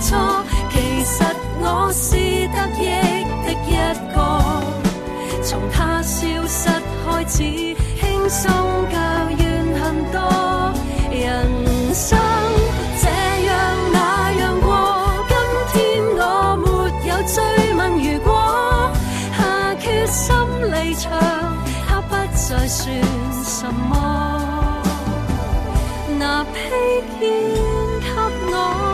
錯，其實我是得益的一個。從他消失開始，輕鬆較怨恨多。人生這樣那樣過，今天我沒有追問如果，下決心離場，它不再算什麼。拿披肩給我。